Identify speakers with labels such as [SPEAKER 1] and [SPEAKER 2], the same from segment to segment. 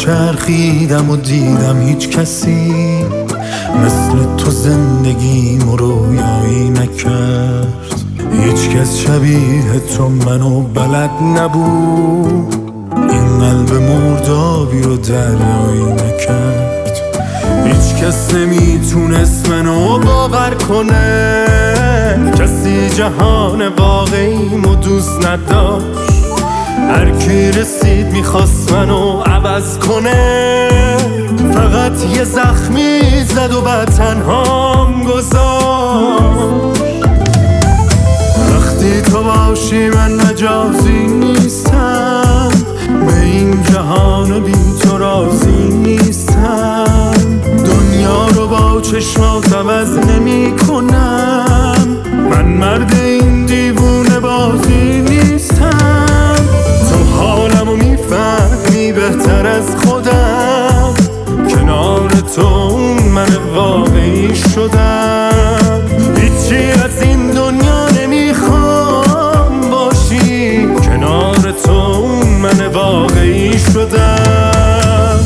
[SPEAKER 1] چرخیدم و دیدم هیچ کسی مثل تو زندگیمو رویایی نکرد. هیچ کس شبیه تو منو بلد نبود، این قلب مردابی رو دریایی نکرد. هیچ کس نمیتونست منو باور کنه، کسی جهان واقعیمو دوست نداشت. هر کی رسید میخواست منو عوض کنه، فقط یه زخمی زد و بعد تنهام گذاشت. وقتی تو باشی من مجازی نیستم، به این جهان بی تو راضی نیستم. دنیا رو با چشمات عوض نمی کنم، من مرد این دیوونه بازی نیستم. تو حالمو میفهمی بهتر از خودم، کنار تو من واقعی شدم. هیچی از این دنیا نمیخوام باشی، کنار تو من واقعی شدم.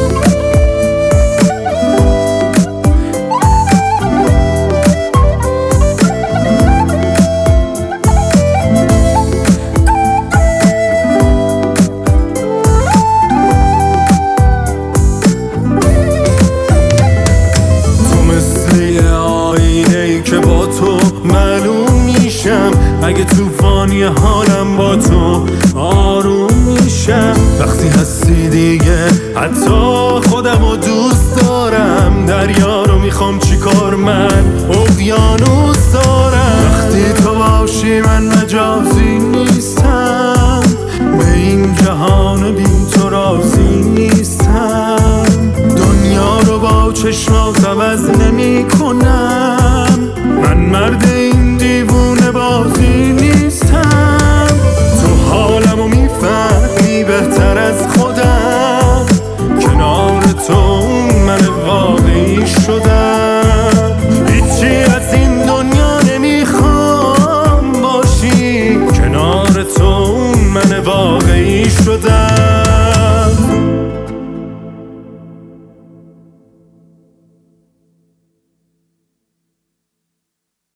[SPEAKER 1] که با تو معلوم میشم، اگه توفانی حالم با تو آروم میشم. وقتی هستی دیگه حتی خودمو دوست دارم، دریا رو میخوام چیکار من اقیانوس دارم. وقتی تو باشی من مجازی نیستم، به این جهان بی تو راضی نیستم. دنیا رو با چشمات عوض نمی کنم، من مرد